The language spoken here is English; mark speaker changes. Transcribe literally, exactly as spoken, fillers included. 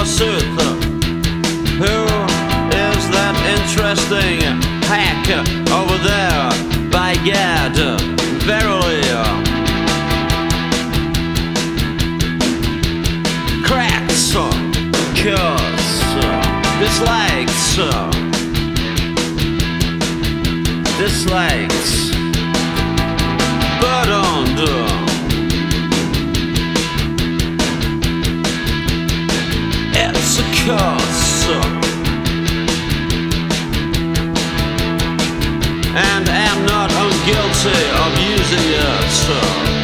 Speaker 1: forsooth. Who is that interesting hack over there? By gad, verily. Cracks, cures, dislikes, dislikes, burdened. It's a curse, and am not unguilty of using it.